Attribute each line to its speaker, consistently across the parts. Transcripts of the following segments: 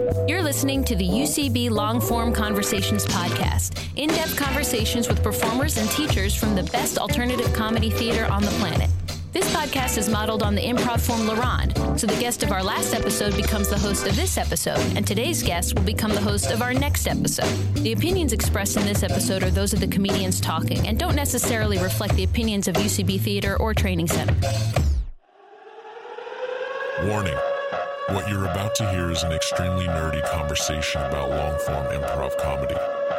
Speaker 1: You're listening to the UCB Long Form Conversations podcast, in-depth conversations with performers and teachers from the best alternative comedy theater on the planet. This podcast is modeled on the improv form La Ronde, so the guest of our last episode becomes the host of this episode, and today's guest will become the host of our next episode. The opinions expressed in this episode are those of the comedians talking and don't necessarily reflect the opinions of UCB Theater or Training Center.
Speaker 2: Warning. What you're about to hear is an extremely nerdy conversation about long-form improv comedy.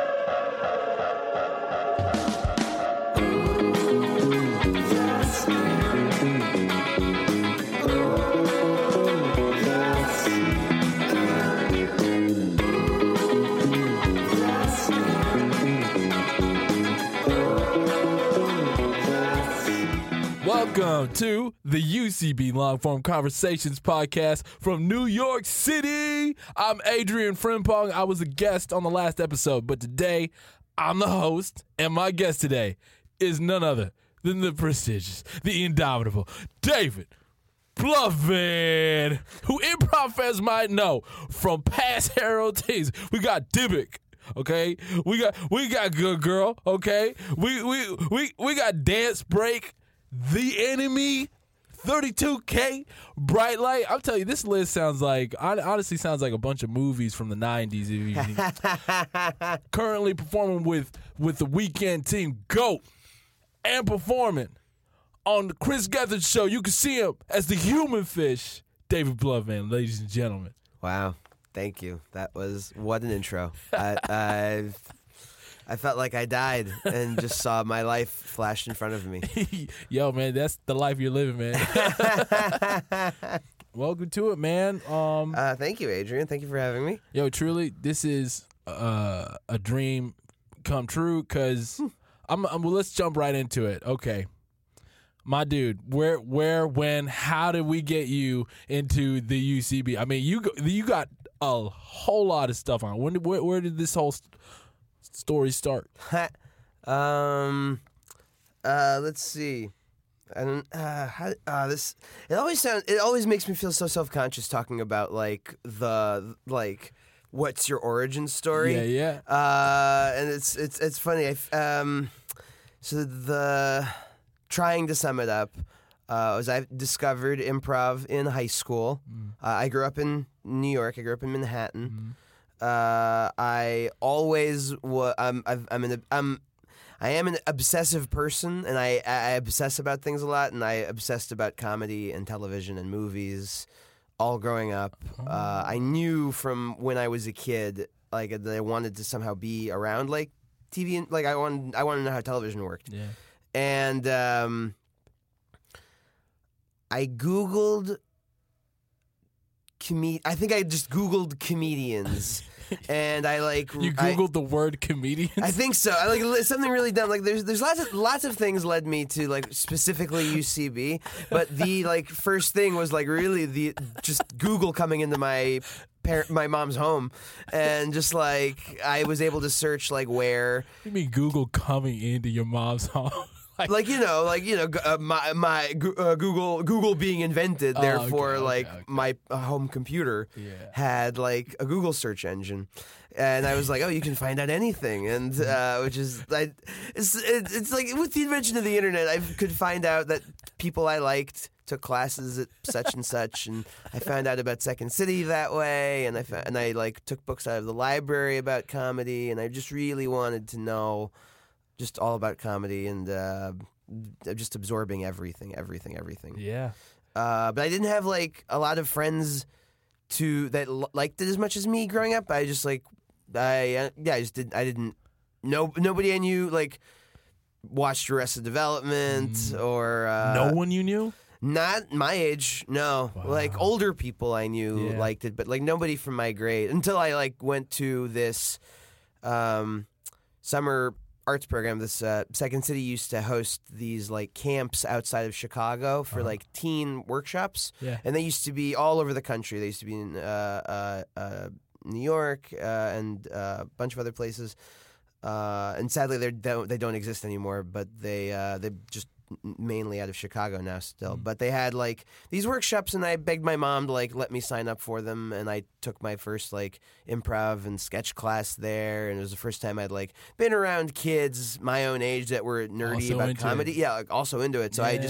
Speaker 3: Welcome to the UCB Longform Conversations podcast from New York City. I'm Adrian Frimpong. I was a guest on the last episode, but today I'm the host, and my guest today is none other than the prestigious, the indomitable David Bluffman, who improv fans might know from past Harold T's. We got Dybbuk. Okay, we got Good Girl. Okay, we got Dance Break. The Enemy, 32K, Bright Light. I'm telling you, this list honestly sounds like a bunch of movies from the 90s. Currently performing with the Weekend Team, GOAT, and performing on the Chris Gethard Show. You can see him as the Human Fish, David Bluffman, ladies and gentlemen.
Speaker 4: Wow, thank you. What an intro. I felt like I died and just saw my life flashed in front of me.
Speaker 3: Yo, man, that's the life you're living, man. Welcome to it, man.
Speaker 4: Thank you, Adrian. Thank you for having me.
Speaker 3: Yo, truly, this is a dream come true because well, let's jump right into it. Okay. My dude, where, when, how did we get you into the UCB? I mean, you got a whole lot of stuff on. Where did this whole story start?
Speaker 4: Let's see. I don't. It always makes me feel so self-conscious talking about what's your origin story?
Speaker 3: Yeah.
Speaker 4: And it's funny. Trying to sum it up, I discovered improv in high school. I grew up in New York. I grew up in Manhattan. I always I am an obsessive person, and I obsess about things a lot, and I obsessed about comedy and television and movies all growing up. I knew from when I was a kid that I wanted to somehow be around TV, and I wanted to know how television worked.
Speaker 3: Yeah.
Speaker 4: And I Googled I think I just Googled comedians, and
Speaker 3: You Googled the word comedians?
Speaker 4: I think so. Something really dumb. There's lots of things led me to specifically UCB, but the first thing was really just Google coming into my mom's home, and just I was able to search where.
Speaker 3: What do you mean Google coming into your mom's home?
Speaker 4: My Google being invented, therefore my home computer had a Google search engine, and I was like, oh, you can find out anything, and which is it's with the invention of the internet, I could find out that people I liked took classes at such and such, and I found out about Second City that way, and I took books out of the library about comedy, and I just really wanted to know just all about comedy, and just absorbing everything.
Speaker 3: Yeah.
Speaker 4: But I didn't have a lot of friends that liked it as much as me growing up. I just I didn't know nobody I knew watched Arrested Development or
Speaker 3: no one you knew?
Speaker 4: Not my age, no.
Speaker 3: Wow.
Speaker 4: Older people I knew liked it, but nobody from my grade until I went to this summer arts program. This Second City used to host these camps outside of Chicago for teen workshops, and they used to be all over the country. They used to be in New York and a bunch of other places, and sadly they don't exist anymore. But they just mainly out of Chicago now still. But they had like these workshops, and I begged my mom to like let me sign up for them, and I took my first like improv and sketch class there, and it was the first time I'd like been around kids my own age that were nerdy
Speaker 3: Also
Speaker 4: about
Speaker 3: into
Speaker 4: comedy.
Speaker 3: it.
Speaker 4: Yeah, like, also into it. So I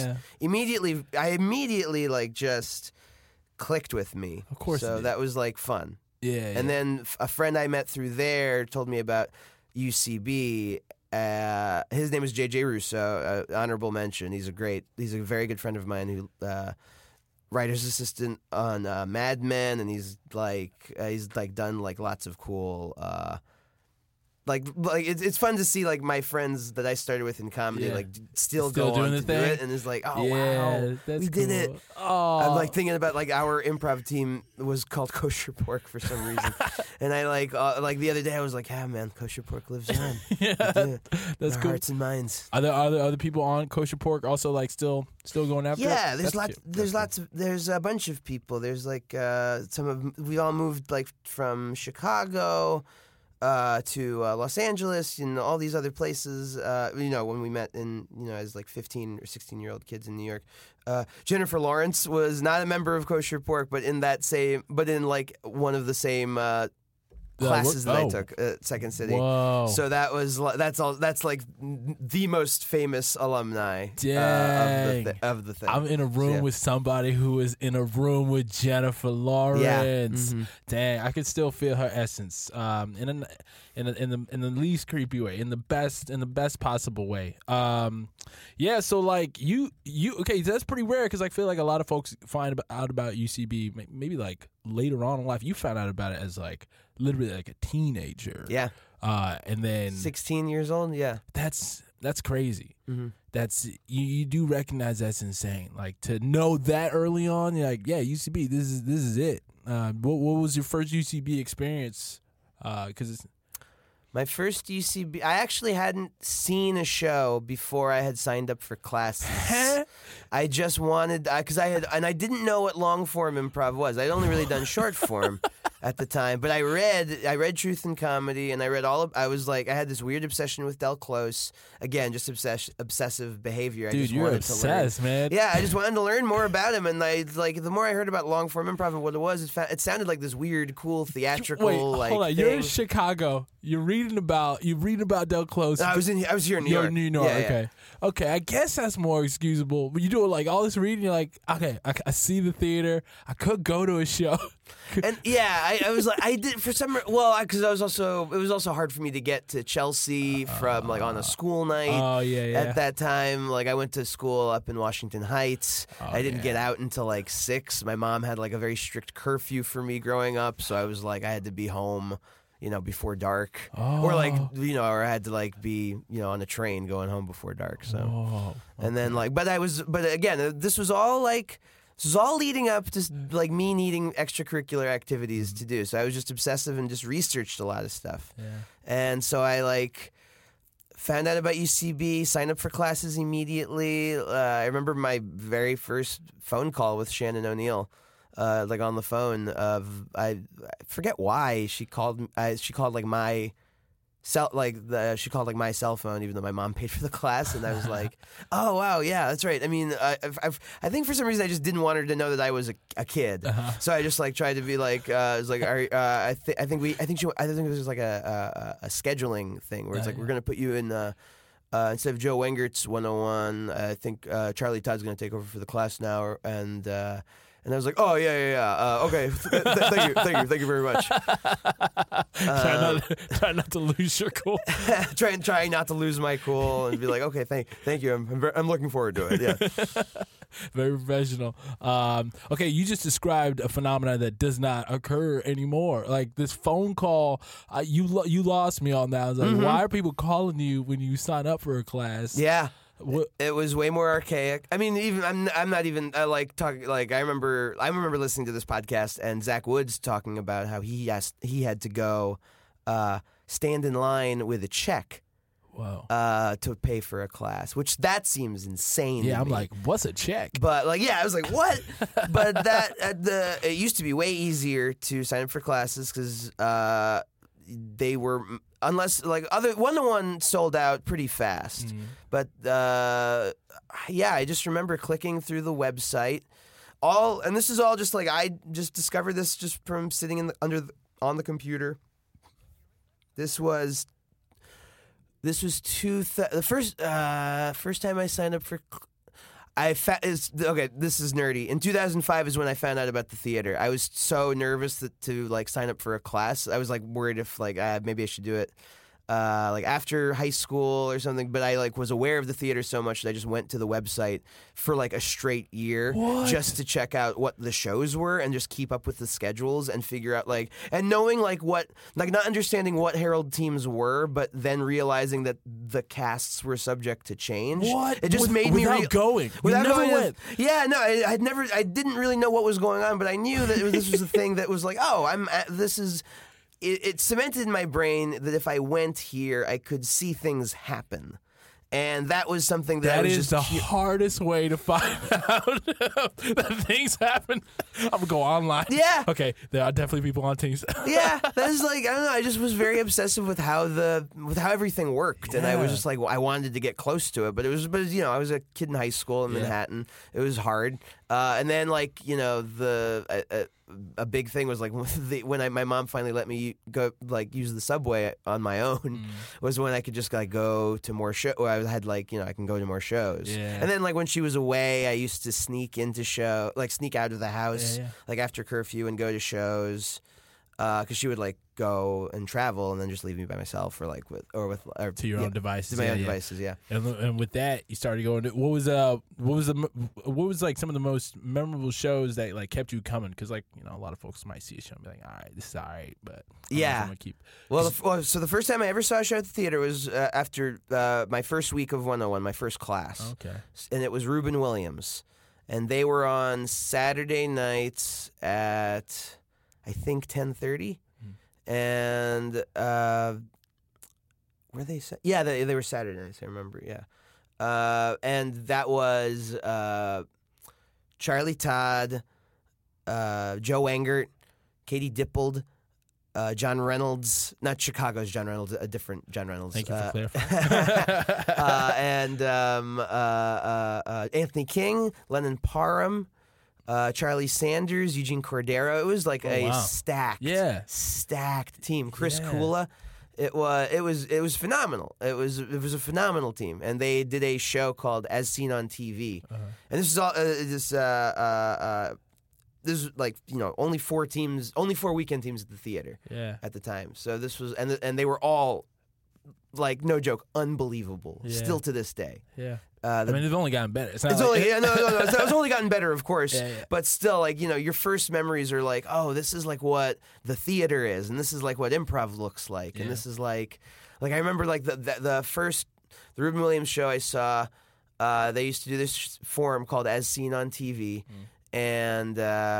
Speaker 4: immediately like just clicked with me.
Speaker 3: Of course it
Speaker 4: So
Speaker 3: did.
Speaker 4: that was like fun.
Speaker 3: Yeah.
Speaker 4: And then a friend I met through there told me about UCB. His name is JJ Russo. Honorable mention. He's a very good friend of mine who writer's assistant on Mad Men, and he's done like lots of cool. Like it's fun to see like my friends that I started with in comedy like still go
Speaker 3: doing
Speaker 4: on
Speaker 3: the
Speaker 4: to do
Speaker 3: thing.
Speaker 4: it, and it's like, oh
Speaker 3: Yeah,
Speaker 4: wow,
Speaker 3: that's
Speaker 4: we did it.
Speaker 3: cool. Oh.
Speaker 4: I'm like thinking about like our improv team was called Kosher Pork for some reason, and I like the other day I was like, ah man, Kosher Pork lives on.
Speaker 3: Yeah, that's
Speaker 4: Our
Speaker 3: cool.
Speaker 4: hearts and minds.
Speaker 3: Are there other people on Kosher Pork also like still going after it?
Speaker 4: Yeah,
Speaker 3: That's cute.
Speaker 4: there's a bunch of people. There's like we all moved like from Chicago to Los Angeles and all these other places. When we met as like 15 or 16-year-old kids in New York. Jennifer Lawrence was not a member of Kosher Pork, but in like one of the same classes that I took at Second City.
Speaker 3: Whoa.
Speaker 4: So that's like the most famous alumni
Speaker 3: Dang.
Speaker 4: of the thing.
Speaker 3: I'm in a room with somebody who is in a room with Jennifer Lawrence.
Speaker 4: Yeah. Mm-hmm.
Speaker 3: Dang, I could still feel her essence. In the least creepy way, in the best possible way. Yeah. So like you okay? That's pretty rare because I feel like a lot of folks find out about UCB maybe like later on in life. You found out about it as like literally like a teenager.
Speaker 4: Yeah.
Speaker 3: And then
Speaker 4: 16 years old. Yeah.
Speaker 3: that's crazy.
Speaker 4: Mm-hmm.
Speaker 3: That's you do recognize that's insane. Like to know that early on, you're like, yeah, UCB, this is it. What was your first UCB experience? Because it's
Speaker 4: My first UCB, I actually hadn't seen a show before I had signed up for classes. I just wanted, because I didn't know what long form improv was. I'd only really done short form at the time, but I read Truth and Comedy, and I had this weird obsession with Del Close. Again, just obsessive behavior.
Speaker 3: dude, you're obsessed, man.
Speaker 4: Yeah, I just wanted to learn more about him, and the more I heard about long form improv and what it was, it sounded like this weird, cool, theatrical.
Speaker 3: Wait, hold on.
Speaker 4: thing.
Speaker 3: You're in Chicago. You're reading about Del Close.
Speaker 4: No, I was here in New York.
Speaker 3: New York.
Speaker 4: Yeah,
Speaker 3: okay.
Speaker 4: yeah.
Speaker 3: Okay. I guess that's more excusable. But you do like all this reading. You're like, okay, I see the theater. I could go to a show.
Speaker 4: And yeah, I was like, I did for some. Well, because it was also hard for me to get to Chelsea from like on a school night.
Speaker 3: Oh yeah.
Speaker 4: At that time, like I went to school up in Washington Heights. I didn't get out until like 6. My mom had like a very strict curfew for me growing up, so I was like, I had to be home, before dark, or like, or I had to like be, on a train going home before dark. So, and then like, but again, this was all leading up to like me needing extracurricular activities to do. So I was just obsessive and just researched a lot of stuff.
Speaker 3: Yeah.
Speaker 4: And so I like found out about UCB, signed up for classes immediately. I remember my very first phone call with Shannon O'Neill. Like on the phone, I forget why she called. She called like my cell, she called like my cell phone, even though my mom paid for the class. And I was like, "Oh wow, yeah, that's right." I mean, I think for some reason I just didn't want her to know that I was a kid, so I just like tried to be like, I was like, I think it was like a scheduling thing where it's like we're gonna put you in. Instead of Joe Wengert's 101, I think Charlie Todd's gonna take over for the class now, and I was like, oh, yeah. Okay. Thank you very much.
Speaker 3: Try not to lose your cool.
Speaker 4: Trying not to lose my cool and be like, okay, thank you. I'm looking forward to it. Yeah.
Speaker 3: Very professional. Okay, you just described a phenomenon that does not occur anymore. Like this phone call, you lost me on that. I was like, why are people calling you when you sign up for a class?
Speaker 4: Yeah. It was way more archaic. I mean, even I'm not even like talking. Like I remember listening to this podcast and Zach Woods talking about how he had to go stand in line with a check.
Speaker 3: Wow.
Speaker 4: To pay for a class, which that seems insane.
Speaker 3: Yeah,
Speaker 4: to
Speaker 3: I'm
Speaker 4: me.
Speaker 3: like, what's a check?
Speaker 4: But like, yeah, I was like, what? But it used to be way easier to sign up for classes because they were unless like other 101 sold out pretty fast. But I just remember clicking through the website. And this is all just like I just discovered this just from sitting on the computer. This was the first time I signed up for. This is nerdy. In 2005 is when I found out about the theater. I was so nervous to like sign up for a class. I was like worried if like maybe I should do it like after high school or something. But I like was aware of the theater so much that I just went to the website for like a straight year just to check out what the shows were and just keep up with the schedules and figure out like and knowing like what like not understanding what Herald teams were, but then realizing that the casts were subject to change. It just made me
Speaker 3: without going. Yeah, no, I didn't really know what was going on, but I knew that this was a thing that was like,
Speaker 4: It cemented in my brain that if I went here, I could see things happen. And that was something that was
Speaker 3: is
Speaker 4: just
Speaker 3: the hardest way to find out that things happen. I'm going to go online.
Speaker 4: Yeah.
Speaker 3: Okay, there are definitely people on teams.
Speaker 4: Yeah, that's like, I don't know, I just was very obsessive with how everything worked. And I was just like, I wanted to get close to it. But you know, I was a kid in high school in Manhattan. It was hard. And then like, you know, a big thing was like when my mom finally let me go like use the subway on my own was when I could just like go to more shows. I had like, you know, I can go to more shows. And then like when she was away, I used to sneak out of the house like after curfew and go to shows because she would like go and travel and then just leave me by myself or like to
Speaker 3: your own devices.
Speaker 4: To my own devices, yeah.
Speaker 3: And with that, you started going to what was like some of the most memorable shows that like kept you coming? Because like, you know, a lot of folks might see a show and be like, all right, this is all right, but I'm gonna keep.
Speaker 4: So the first time I ever saw a show at the theater was after my first week of 101, my first class.
Speaker 3: Okay.
Speaker 4: And it was Reuben Williams, and they were on Saturday nights at I think 10:30. And were they? Yeah, they were Saturday nights. I remember. Yeah, and that was Charlie Todd, Joe Engert, Katie Dippold, John Reynolds, not Chicago's John Reynolds, a different John Reynolds.
Speaker 3: Thank you for clarifying.
Speaker 4: And Anthony King, Lennon Parham. Charlie Sanders, Eugene Cordero. It was like stacked team. Chris Kula. It was phenomenal. It was a phenomenal team, and they did a show called As Seen on TV. And this is all this is like, you know, only 4 weekend teams at the theater at the time. So this was and they were all like, no joke, unbelievable. Still to this day. Yeah.
Speaker 3: I mean, they've only gotten better.
Speaker 4: It's only gotten better, of course. But still, like, you know, your first memories are like, oh, this is like what the theater is, and this is like what improv looks like, and this is like I remember like the Reuben Williams show I saw. They used to do this forum called As Seen on TV, and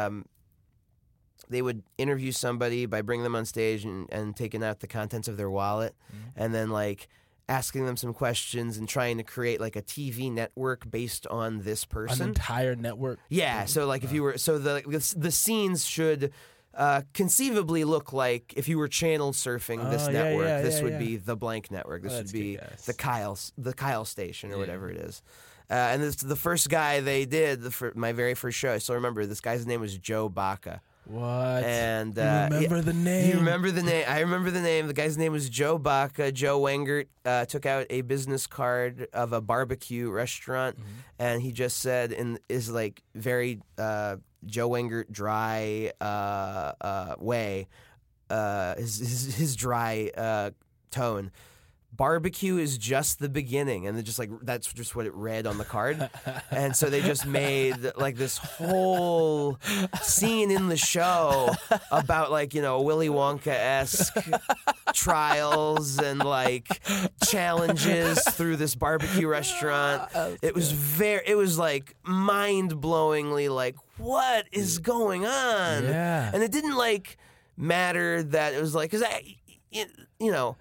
Speaker 4: they would interview somebody by bringing them on stage and taking out the contents of their wallet, and then like asking them some questions and trying to create like a TV network based on this person.
Speaker 3: An entire network?
Speaker 4: Yeah. So like if you were, so the scenes should conceivably look like if you were channel surfing this network, this would be the blank network. This would be the Kyle station or whatever it is. And this, the first guy they did, my very first show, I still remember, this guy's name was Joe Baca.
Speaker 3: What?
Speaker 4: And
Speaker 3: you remember the name?
Speaker 4: You remember the name? I remember the name. The guy's name was Joe Baca. Joe Engert took out a business card of a barbecue restaurant, and he just said in his like very Joe Engert dry way, his dry tone. Barbecue is just the beginning, and just like that's just what it read on the card, and so they just made like this whole scene in the show about like, you know, Willy Wonka-esque trials and like challenges through this barbecue restaurant. It was like mind-blowingly like, what is going on? And it didn't like matter that it was like, because you know.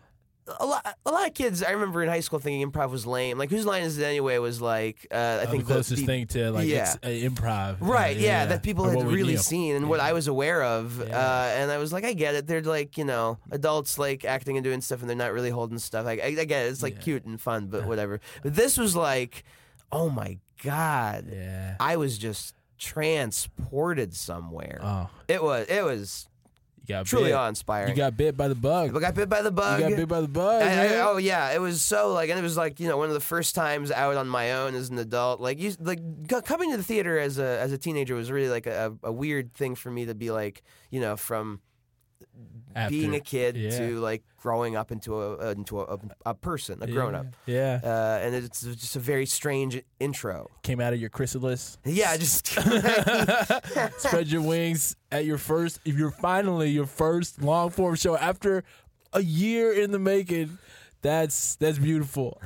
Speaker 4: a lot of kids, I remember in high school thinking improv was lame. Like, Whose Line Is It Anyway was like, I think
Speaker 3: the closest thing to like improv.
Speaker 4: Right, that people had really seen and what I was aware of. And I was like, I get it. They're like, adults like acting and doing stuff and they're not really holding stuff. I get it. It's like cute and fun, but whatever. But this was like, oh my God.
Speaker 3: Yeah.
Speaker 4: I was just transported somewhere.
Speaker 3: Oh.
Speaker 4: It was truly awe-inspiring.
Speaker 3: You got bit by the bug.
Speaker 4: I got bit by the bug.
Speaker 3: You got bit by the bug.
Speaker 4: Oh yeah, it was so like, and it was like one of the first times out on my own as an adult. Like coming to the theater as a teenager was really like a weird thing for me to be like, from being a kid to like growing up into a person, a grown up.
Speaker 3: Yeah.
Speaker 4: And it's just a very strange intro.
Speaker 3: Came out of your chrysalis.
Speaker 4: Yeah, just
Speaker 3: spread your wings at your first long form show after a year in the making. That's beautiful.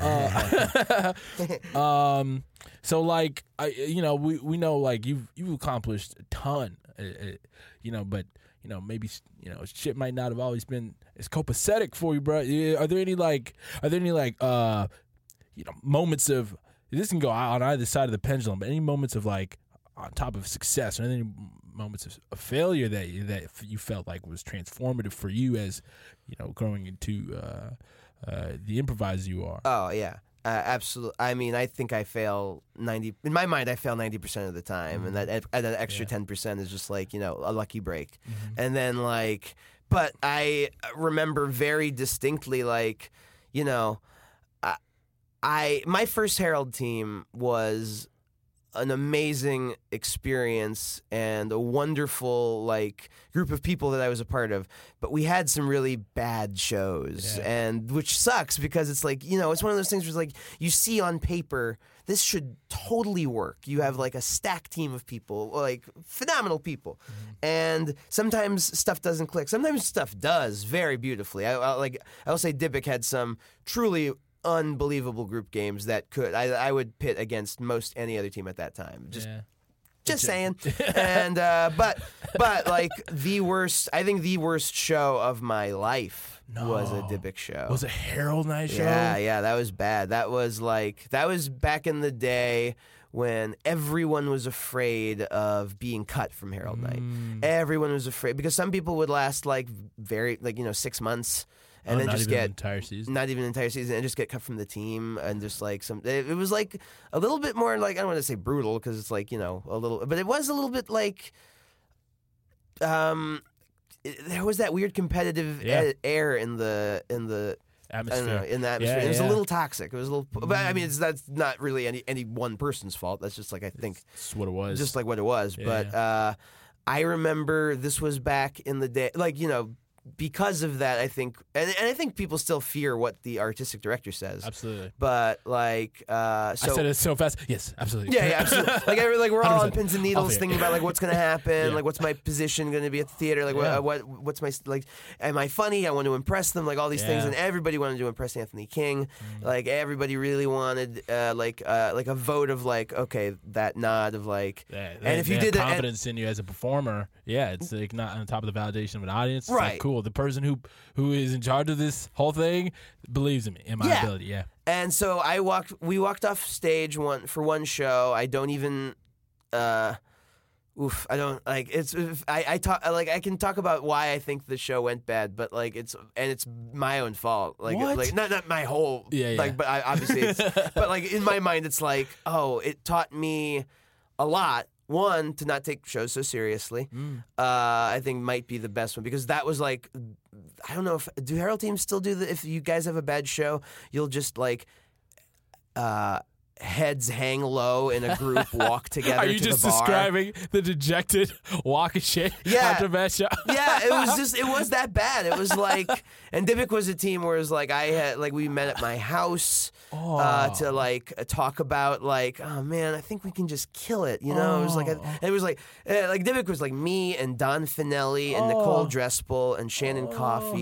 Speaker 3: So like we know like you've accomplished a ton, but maybe shit might not have always been as copacetic for you, bro. Are there any moments of, this can go on either side of the pendulum, but any moments of like on top of success, or any moments of failure that you felt like was transformative for you as growing into the improviser you are?
Speaker 4: Oh yeah. Absolutely. I mean, I think I fail 90%. In my mind, I fail 90% of the time, and that extra 10% is just like a lucky break. Mm-hmm. And then like, but I remember very distinctly like, my first Herald team was an amazing experience and a wonderful like group of people that I was a part of, but we had some really bad shows, and which sucks because it's like it's one of those things where it's like you see on paper this should totally work. You have like a stacked team of people, like phenomenal people, and sometimes stuff doesn't click. Sometimes stuff does very beautifully. I'll say Dybbuk had some truly unbelievable group games that I would pit against most any other team at that time. Just saying. And but like I think the worst show of my life was a Dybbuk show.
Speaker 3: Was a Herald Night show?
Speaker 4: Yeah, that was bad. That was back in the day when everyone was afraid of being cut from Herald Night. Everyone was afraid because some people would last like 6 months. And then just get
Speaker 3: entire season.
Speaker 4: Not even an entire season, and just get cut from the team, and just like it was like a little bit more like, I don't want to say brutal because it's like a little, but it was a little bit like, there was that weird competitive air in the
Speaker 3: atmosphere.
Speaker 4: I don't know, in the atmosphere. It was a little toxic. It was a little, but I mean that's not really any one person's fault. That's just like I think
Speaker 3: it's what it was.
Speaker 4: Just like what it was. Yeah. But I remember this was back in the day, like because of that, I think, and I think people still fear what the artistic director says.
Speaker 3: Absolutely.
Speaker 4: But like,
Speaker 3: I said it so fast. Yes, absolutely.
Speaker 4: Yeah, absolutely. like we're all on pins and needles, thinking about like what's going to happen, like what's my position going to be at the theater, like what's my like, am I funny? I want to impress them, like all these things, and everybody wanted to impress Anthony King. Like everybody really wanted like a vote of like, okay, that nod of like, and if you did that,
Speaker 3: confidence in you as a performer, it's like not on top of the validation of an audience, it's
Speaker 4: right?
Speaker 3: Like, cool. The person who is in charge of this whole thing believes in me, in my ability. Yeah.
Speaker 4: And so we walked off stage for one show. I don't even I don't like it's I talk like I can talk about why I think the show went bad, but like it's my own fault. Like
Speaker 3: what?
Speaker 4: Like not my whole like, but obviously it's but like in my mind it's like, oh, it taught me a lot. One, to not take shows so seriously, I think might be the best one, because that was like, I don't know do Herald teams still do that? If you guys have a bad show, you'll just like heads hang low in a group, walk together.
Speaker 3: Are you
Speaker 4: to
Speaker 3: just
Speaker 4: the bar.
Speaker 3: Describing the dejected walk of shit after a bad show?
Speaker 4: Yeah, it was that bad. It was like, and Dybbuk was a team where it was like we met at my house to like talk about like, oh man, I think we can just kill it. It was like Dybbuk was like me and Don Finelli and Nicole Drespel and Shannon Coffey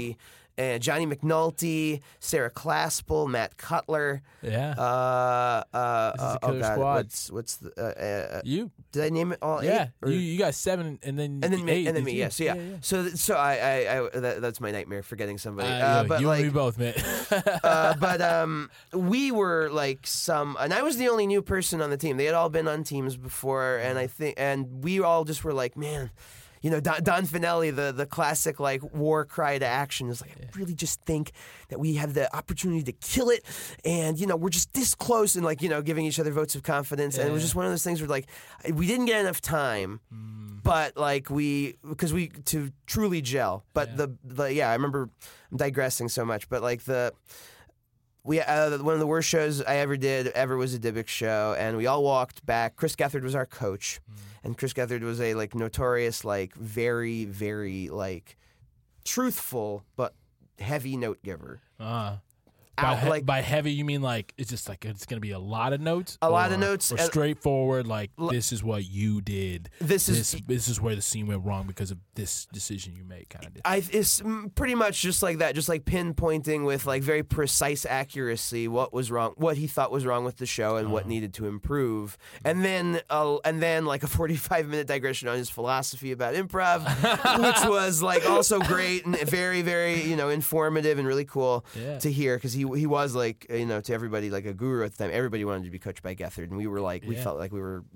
Speaker 4: and Johnny McNulty, Sarah Claspel, Matt Cutler.
Speaker 3: Yeah. This is a killer squad.
Speaker 4: What's the
Speaker 3: you?
Speaker 4: Did I name it all?
Speaker 3: Yeah.
Speaker 4: 8?
Speaker 3: You got 7, and then
Speaker 4: me,
Speaker 3: 8.
Speaker 4: and then me.
Speaker 3: You?
Speaker 4: Yes. Yeah. So I that's my nightmare, forgetting somebody. But
Speaker 3: you
Speaker 4: like,
Speaker 3: and me both, man.
Speaker 4: but we were like and I was the only new person on the team. They had all been on teams before, and we all just were like, man. You know, Don Finelli, the classic like war cry to action is like, I really just think that we have the opportunity to kill it, and you know, we're just this close, and like, you know, giving each other votes of confidence, and it was just one of those things where like we didn't get enough time, but like because we to truly gel. But I remember I'm digressing so much, but like one of the worst shows I ever did was a Dybbuk show, and we all walked back. Chris Gethard was our coach, and Chris Gethard was a like notorious, like very, very like truthful but heavy note giver.
Speaker 3: By heavy, you mean like it's just like it's going to be a lot of notes?
Speaker 4: A lot of notes.
Speaker 3: Or straightforward, like this is what you did. This is where the scene went wrong because of this decision you made, kind of.
Speaker 4: It's pretty much just like that, just like pinpointing with like very precise accuracy what was wrong, what he thought was wrong with the show, and what needed to improve. And then like a 45-minute digression on his philosophy about improv, which was like also great and very, very, you know, informative and really cool to hear, because he was like, you know, to everybody like a guru at the time. Everybody wanted to be coached by Gethard, and we were like, we felt like we were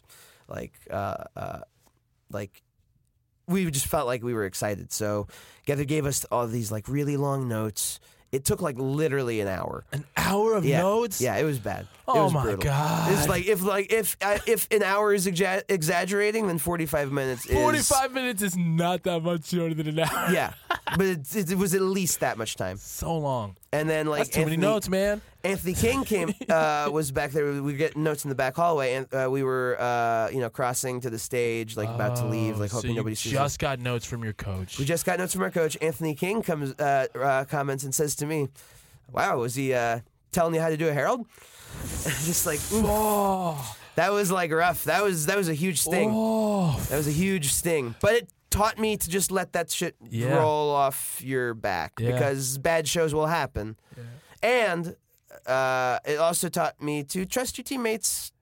Speaker 4: we just felt like we were excited. So Gethard gave us all these like really long notes. It took like literally an hour.
Speaker 3: An hour of notes?
Speaker 4: Yeah, it was bad.
Speaker 3: Oh
Speaker 4: it was
Speaker 3: my
Speaker 4: brutal.
Speaker 3: God!
Speaker 4: It's like if an hour is exaggerating, then 45 minutes.
Speaker 3: 45 minutes is not that much shorter than an hour.
Speaker 4: Yeah, but it was at least that much time.
Speaker 3: So long.
Speaker 4: And then like
Speaker 3: that's too many notes, man.
Speaker 4: Anthony King was back there. We get notes in the back hallway, and we were crossing to the stage, like about to leave, like hoping nobody sees us.
Speaker 3: Just got notes from your coach.
Speaker 4: We just got notes from our coach. Anthony King comments and says to me, "Wow, was he telling you how to do a herald?" Just like, oh, that was like rough. That was a huge sting.
Speaker 3: Oh.
Speaker 4: That was a huge sting. But it taught me to just let that shit roll off your back, because bad shows will happen. Yeah. And it also taught me to trust your teammates.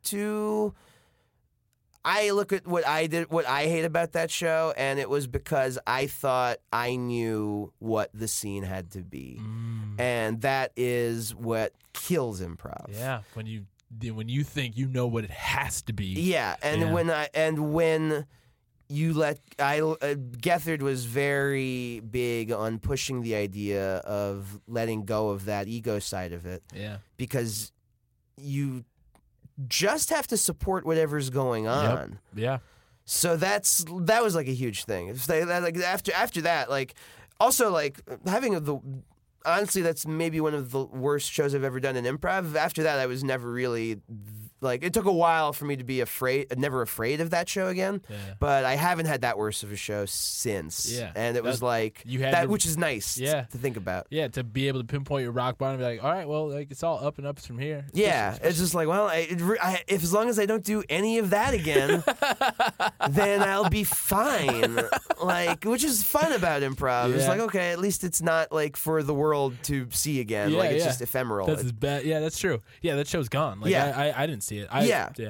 Speaker 4: I look at what I did, what I hate about that show, and it was because I thought I knew what the scene had to be, and that is what kills improv.
Speaker 3: Yeah, when you think you know what it has to be.
Speaker 4: Yeah, and when you let Gethard was very big on pushing the idea of letting go of that ego side of it.
Speaker 3: Yeah,
Speaker 4: because you just have to support whatever's going on.
Speaker 3: Yep. Yeah.
Speaker 4: So that was like a huge thing. Like after that, like also like having honestly, that's maybe one of the worst shows I've ever done in improv. After that, I was never really like, it took a while for me to be never afraid of that show again. Yeah. But I haven't had that worse of a show since. Yeah. And it was like which is nice to think about.
Speaker 3: Yeah, to be able to pinpoint your rock bottom and be like, all right, well, like it's all up and ups from here.
Speaker 4: It's just like, well, if as long as I don't do any of that again, then I'll be fine. Like, which is fun about improv. Yeah. It's like, okay, at least it's not like for the world to see again. Like it's just ephemeral.
Speaker 3: That's bad. Yeah, that's true. Yeah, that show's gone. Like I didn't see it. I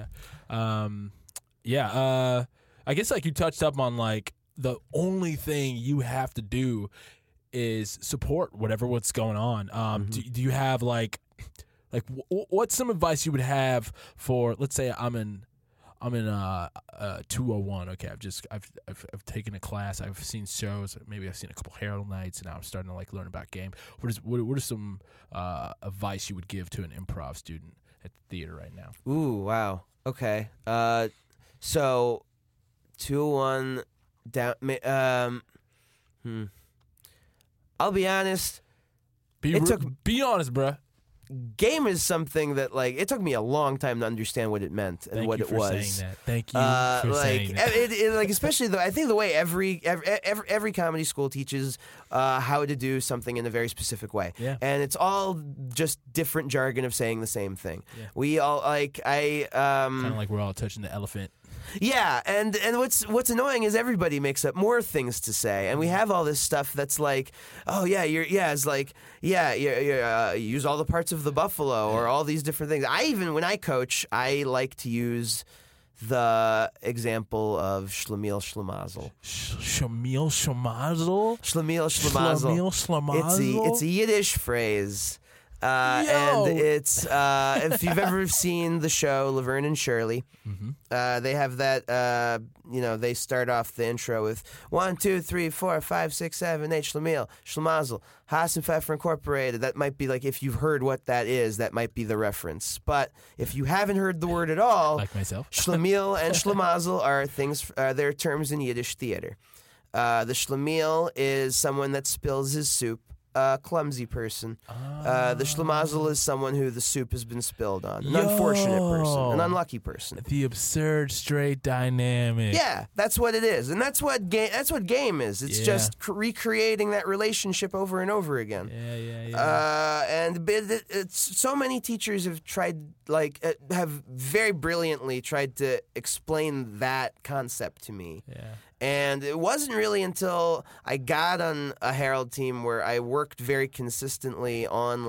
Speaker 3: guess like you touched up on like the only thing you have to do is support what's going on. Do you have like what's some advice you would have for, let's say I'm in 201. Okay, I've taken a class. I've seen shows. Maybe I've seen a couple Herald nights, and now I'm starting to like learn about game. What are some advice you would give to an improv student at the theater right now?
Speaker 4: Ooh, wow. Okay. So 201 down. I'll be honest.
Speaker 3: Be honest, bruh.
Speaker 4: Game is something that, like, it took me a long time to understand what it meant and what it was.
Speaker 3: Thank you for saying that. Thank you for saying that.
Speaker 4: Like, especially though, I think the way every comedy school teaches how to do something in a very specific way, and it's all just different jargon of saying the same thing. Yeah. We all kind
Speaker 3: of like we're all touching the elephant.
Speaker 4: Yeah, and what's annoying is everybody makes up more things to say, and we have all this stuff that's like, oh yeah, you use all the parts of the buffalo or all these different things. When I coach, I like to use the example of Schlemiel Schlemazel.
Speaker 3: Schlemiel Schlemazel?
Speaker 4: Schlemiel Schlemazel.
Speaker 3: Schlemiel Schlemazel?
Speaker 4: It's a Yiddish phrase. And it's if you've ever seen the show Laverne and Shirley, they have that. They start off the intro with 1, 2, 3, 4, 5, 6, 7, 8. Schlemiel, Schlemazel, Haas and Pfeffer Incorporated. That might be like if you've heard what that is, that might be the reference. But if you haven't heard the word at all,
Speaker 3: like myself,
Speaker 4: Schlemiel and Schlemazel are things. They're terms in Yiddish theater. The Schlemiel is someone that spills his soup. A clumsy person. The Schlemazel is someone who the soup has been spilled on. An unfortunate person. An unlucky person.
Speaker 3: The absurd straight dynamic.
Speaker 4: Yeah, that's what it is. And that's what game is. It's just recreating that relationship over and over again.
Speaker 3: Yeah.
Speaker 4: And it's so many teachers have tried, have very brilliantly tried to explain that concept to me.
Speaker 3: Yeah.
Speaker 4: And it wasn't really until I got on a Herald team where I worked very consistently on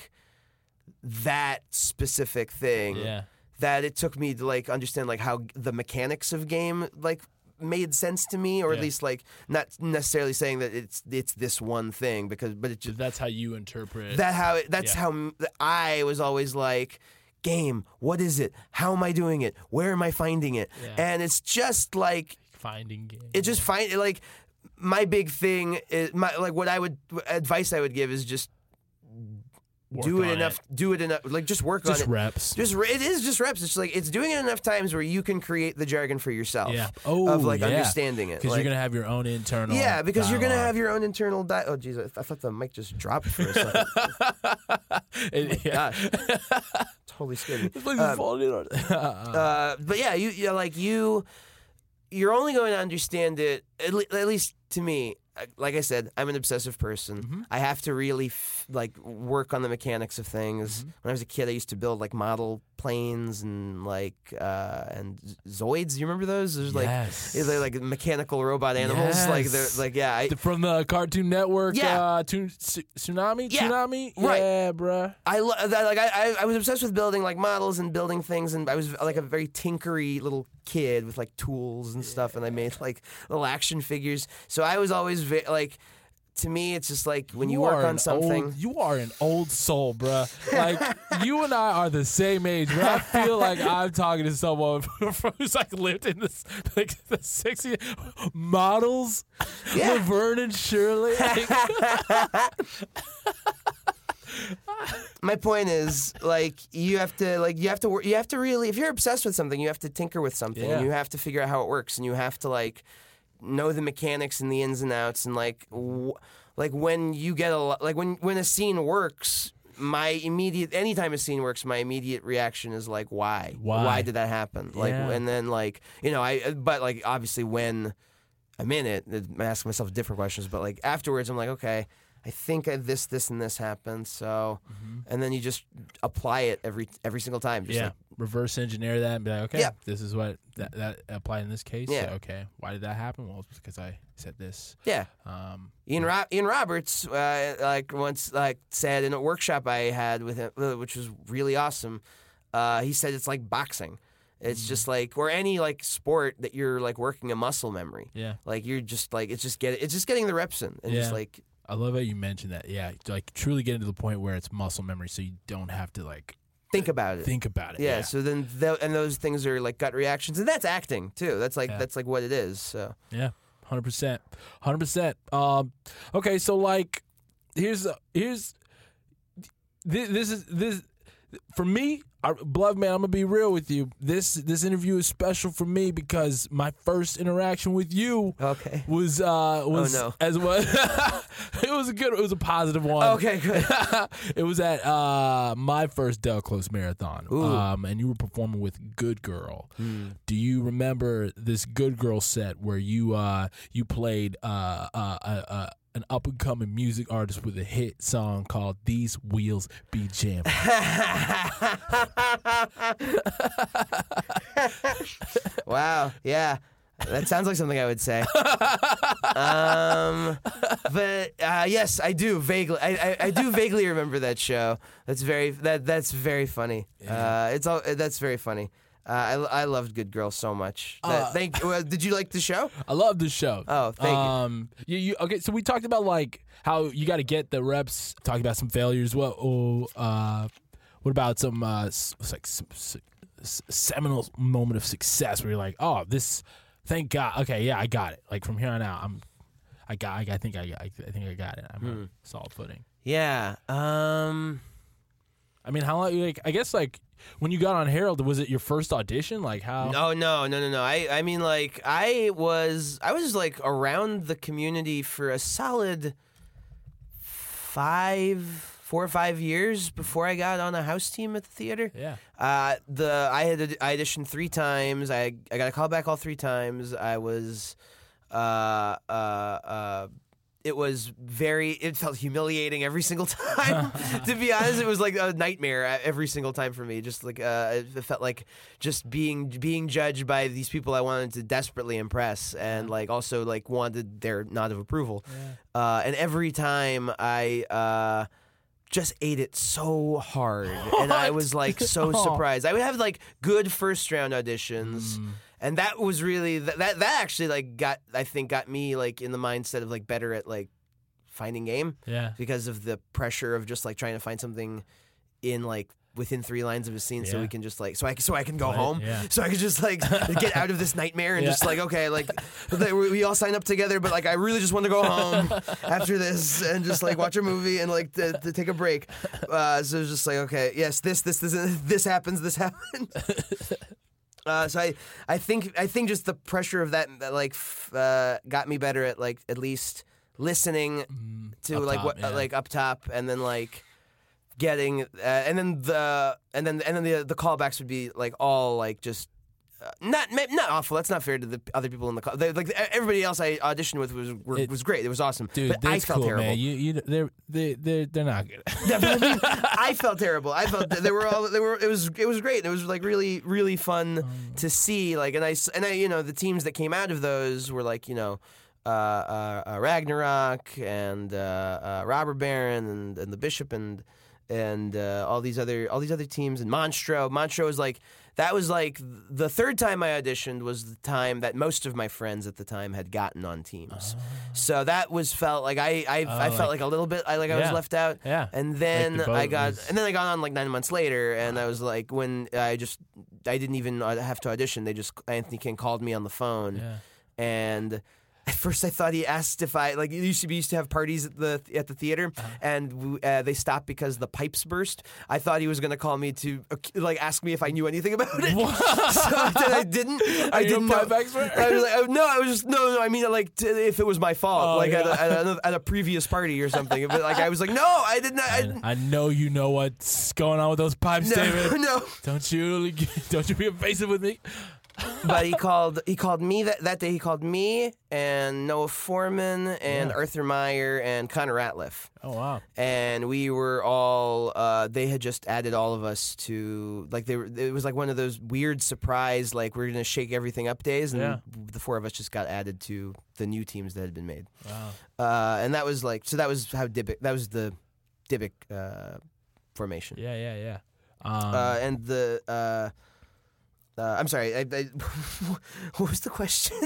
Speaker 4: that specific thing that it took me to understand how the mechanics of game made sense to me, or at least not necessarily saying that it's this one thing but it just
Speaker 3: that's how you interpret
Speaker 4: how I was always game, what is it? How am I doing it? Where am I finding it? And it's just
Speaker 3: finding game.
Speaker 4: It just my big thing is advice I would give is just do it enough. Just work on it.
Speaker 3: Just reps.
Speaker 4: It is just reps. It's it's doing it enough times where you can create the jargon for yourself.
Speaker 3: Yeah.
Speaker 4: Understanding it.
Speaker 3: Because you're gonna have your own internal.
Speaker 4: Yeah, because
Speaker 3: dialogue.
Speaker 4: you're gonna have your own internal. Oh, jeez, I thought the mic just dropped for a second. Gosh, totally scared me. But yeah, you're only going to understand it, at least to me. Like I said, I'm an obsessive person. I have to really work on the mechanics of things. When I was a kid, I used to build model planes and and Zoids. You remember those? There's they're mechanical robot animals.
Speaker 3: They're from the Cartoon Network. Tsunami.
Speaker 4: Yeah.
Speaker 3: Tsunami.
Speaker 4: Right.
Speaker 3: Yeah, bruh.
Speaker 4: I was obsessed with building models and building things, and I was a very tinkery little kid with tools and stuff, and I made little action figures. So I was always to me, it's just when you work on something.
Speaker 3: You are an old soul, bruh. You and I are the same age, but I feel like I'm talking to someone who's lived in the 60s. Models, Laverne and Shirley.
Speaker 4: My point is, you have to really, if you're obsessed with something, you have to tinker with something, and you have to figure out how it works, and you have to know the mechanics and the ins and outs, and when you get when a scene works, anytime a scene works, my immediate reaction is why did that happen? And then obviously when I'm in it, I ask myself different questions, but afterwards I'm okay, I think this and this happened, so and then you just apply it every single time. Just
Speaker 3: reverse engineer that and be okay, this is what that applied in this case.
Speaker 4: Yeah.
Speaker 3: Okay, why did that happen? Well, it's because I said this.
Speaker 4: Yeah. Ian Roberts once said in a workshop I had with him, which was really awesome. He said it's like boxing. It's just or any sport that you're working a muscle memory.
Speaker 3: Yeah.
Speaker 4: You're just it's just getting the reps in, and just
Speaker 3: I love how you mentioned that. Yeah, truly getting to the point where it's muscle memory, so you don't have to
Speaker 4: think about it. Yeah. So then, and those things are gut reactions, and that's acting too. That's that's what it is. So
Speaker 3: yeah, 100%, 100%. Okay, so this is for me. Blood man, I'm gonna be real with you. This interview is special for me because my first interaction with you was as well. It was a positive one.
Speaker 4: Okay, good.
Speaker 3: It was at my first Del Close marathon. And you were performing with Good Girl. Do you remember this Good Girl set where you played an an up-and-coming music artist with a hit song called These Wheels Be Jammin'.
Speaker 4: Wow, yeah. That sounds like something I would say. But yes, I do vaguely. I do vaguely remember that show. That's very funny.
Speaker 3: Yeah.
Speaker 4: That's very funny. I loved Good Girl so much. Did you like the show?
Speaker 3: I love the show.
Speaker 4: Oh, thank
Speaker 3: you. Okay, so we talked about like how you got to get the reps. Talking about some failures. What about some seminal moment of success where you're like, oh, this. Thank God. Okay, yeah, I got it. Like from here on out, I think I got it. I'm on solid footing.
Speaker 4: Yeah.
Speaker 3: I mean, how long? Like, I guess like when you got on Harold, was it your first audition? Like how?
Speaker 4: No. I mean, like I was like around the community for a solid 4 or 5 years before I got on a house team at the theater.
Speaker 3: Yeah.
Speaker 4: I had auditioned 3 times. I got a call back all 3 times. I was, it felt humiliating every single time. To be honest, it was like a nightmare every single time for me. Just like it felt like just being judged by these people I wanted to desperately impress, and like also like wanted their nod of approval. Yeah. And every time I just ate it so hard, and I was like so surprised. I would have like good first round auditions. And that was really that actually like got me like in the mindset of like better at like finding game.
Speaker 3: Yeah.
Speaker 4: Because of the pressure of just like trying to find something in like within 3 lines of a scene, so we can just like so I can go home. Yeah. So I could just like get out of this nightmare and just like okay, like we all sign up together, but like I really just want to go home after this and just like watch a movie and like to take a break. So it was just like okay, yes, this happens. So I think just the pressure of that like got me better at like at least listening to like what like up top, and then like getting and then the callbacks would be like all like just not awful. That's not fair to the other people in the call. Like everybody else I auditioned with was great. It was awesome.
Speaker 3: Dude,
Speaker 4: but I felt
Speaker 3: cool,
Speaker 4: terrible.
Speaker 3: Man. They're not good.
Speaker 4: Yeah, but I mean, I felt terrible. I felt it was great. It was like really really fun to see. Like and I you know the teams that came out of those were like you know. Ragnarok and Robber Baron and the Bishop and all these other teams and Monstro. Monstro was like that was like the 3rd time I auditioned was the time that most of my friends at the time had gotten on teams. So that felt like I felt like a little bit I was left out.
Speaker 3: Yeah.
Speaker 4: And then I got on like 9 months later, and I was like when I didn't even have to audition. Anthony King called me on the phone, and. At first, I thought he asked if I like. We used to have parties at the theater, and they stopped because the pipes burst. I thought he was going to call me to like ask me if I knew anything about it. So I didn't. I didn't know. I was like, no. I was just no. I mean, like if it was my fault, at a previous party or something. But like I was like, no, I did not.
Speaker 3: I know you know what's going on with those pipes, David.
Speaker 4: No.
Speaker 3: Don't you be evasive with me.
Speaker 4: But he called me that day. He called me and Noah Foreman and Arthur Meyer and Connor Ratliff.
Speaker 3: Oh wow! And
Speaker 4: we were all. They had just added all of us to like it was like one of those weird surprise like we're gonna shake everything up days, and the 4 of us just got added to the new teams that had been made.
Speaker 3: Wow!
Speaker 4: And that was like so. That was how Dybbuk. That was the Dybbuk formation.
Speaker 3: Yeah.
Speaker 4: And the. I'm sorry. What was the question?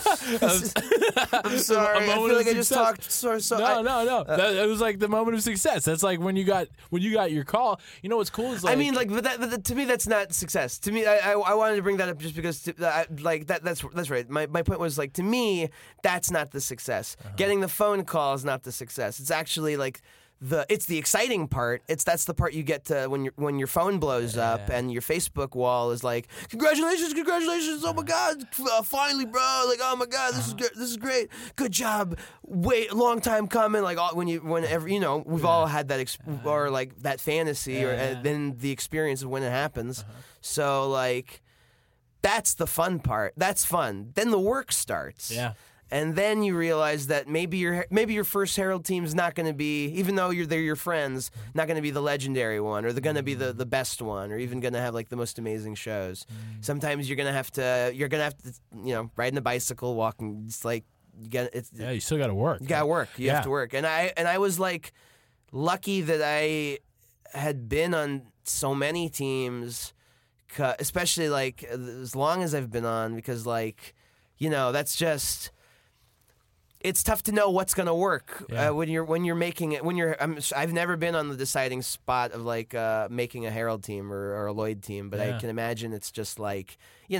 Speaker 4: I'm sorry. I feel like I just talked.
Speaker 3: No. It was like the moment of success. That's like when you got your call. You know what's cool is like.
Speaker 4: I mean, like, but to me, that's not success. To me, I wanted to bring that up just because, that's right. My point was like to me, that's not the success. Getting the phone call is not the success. It's actually like. It's the exciting part. That's the part you get to when your phone blows up and your Facebook wall is like, congratulations! Oh my God, finally, bro! Like, oh my God, this is great. Good job. Wait, long time coming. Like whenever we've all had that or like that fantasy and then the experience of when it happens. So like, that's the fun part. That's fun. Then the work starts.
Speaker 3: Yeah.
Speaker 4: And then you realize that maybe your first Herald team's not going to be, even though they're your friends, not going to be the legendary one, or they're going to be the best one, or even going to have like the most amazing shows. Sometimes you're going to have to, riding a bicycle, walking, just like
Speaker 3: you still got to work.
Speaker 4: You got to work. You have to work. And I was like lucky that I had been on so many teams, especially like as long as I've been on, because like, that's just. It's tough to know what's going to work when you're making it. I've never been on the deciding spot of like making a Herald team or a Lloyd team, but I can imagine it's just like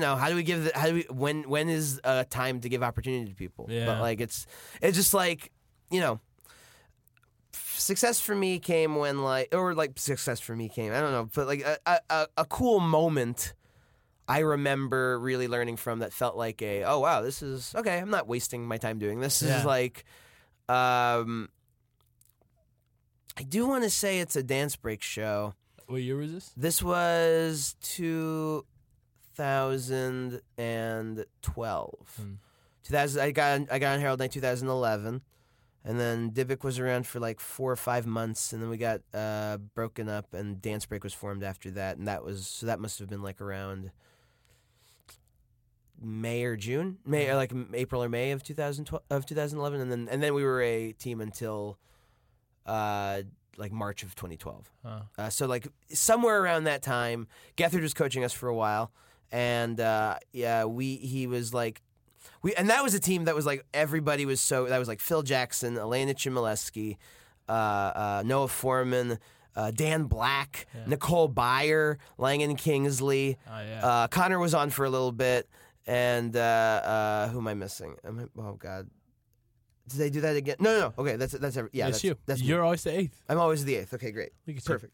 Speaker 4: when is time to give opportunity to people?
Speaker 3: Yeah.
Speaker 4: But like it's just like success for me came when I don't know, but like a cool moment. I remember really learning from that felt like this is okay. I'm not wasting my time doing this. This is like, I do want to say it's a dance break show.
Speaker 3: What year was this?
Speaker 4: This was 2012. 2000. I got on Herald Night 2011, and then Dybbuk was around for like 4 or 5 months, and then we got broken up, and Dance Break was formed after that, and that must have been like around May or June, or like April or May of 2011, and then we were a team until like March of 2012. So like somewhere around that time, Gethard was coaching us for a while, and he was like. And that was a team that was like everybody was that was like Phil Jackson, Elena Chmielewski, Noah Foreman, Dan Black, Nicole Byer, Langan Kingsley. Connor was on for a little bit, and who am I missing? Oh God, did they do that again? No. Okay, that's
Speaker 3: you. You're always the 8th.
Speaker 4: I'm always the 8th. Okay, great, perfect.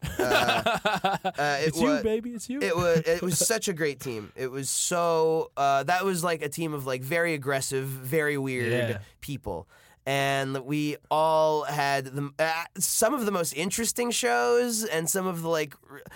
Speaker 3: It's you, baby. It's you.
Speaker 4: It was such a great team. It was so that was like a team of like very aggressive, very weird people. And we all had some of the most interesting shows, and some of the